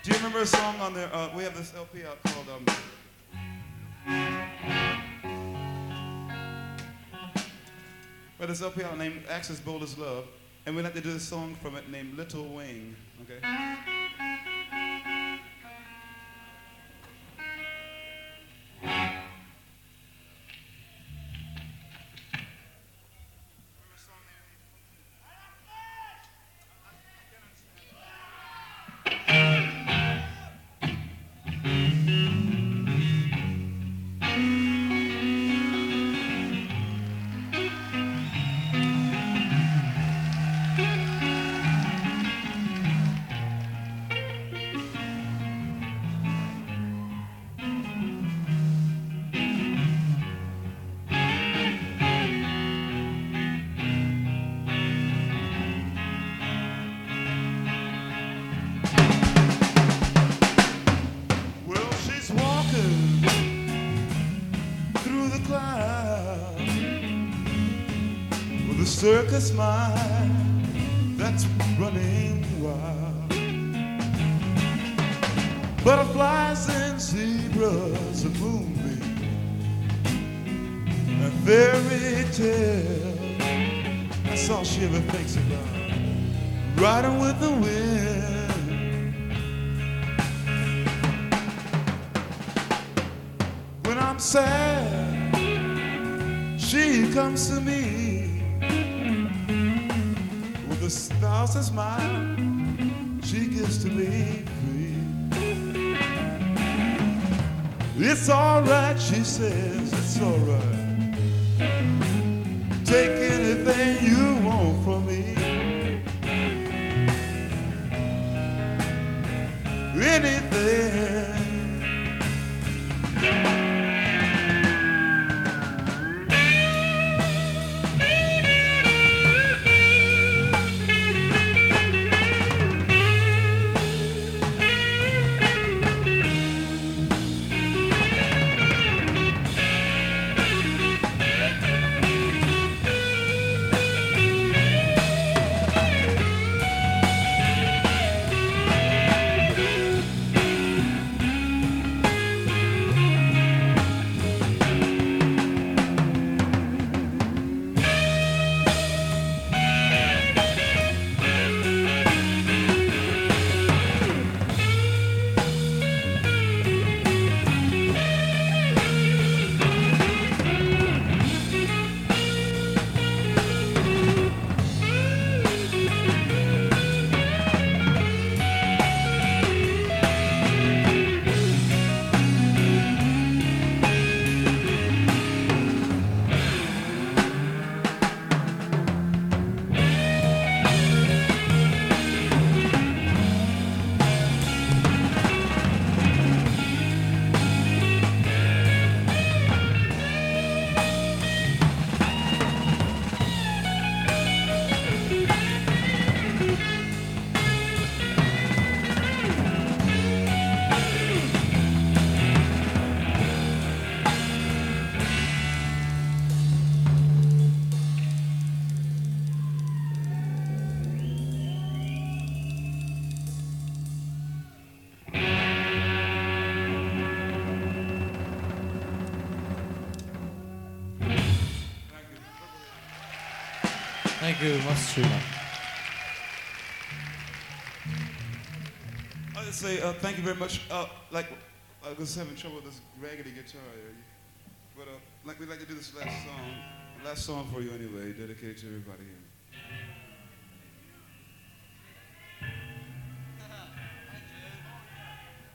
Do you remember a song on there? We have this LP out called this LP out named Axis Bold as Love, and we'd like to do this song from it named Little Wing. Okay. With a circus mind that's running wild, butterflies and zebras, a moonbeam, a fairy tale. That's all she ever thinks about, riding with the wind. When I'm sad, she comes to me with a thousand smiles she gives to me free. It's all right, she says, it's all right. Take anything you want from me. Anything. Thank you, Master Srila. I'll just say thank you very much. Like I was having trouble with this raggedy guitar there, but like we'd like to do this last song for you anyway, dedicated to everybody here.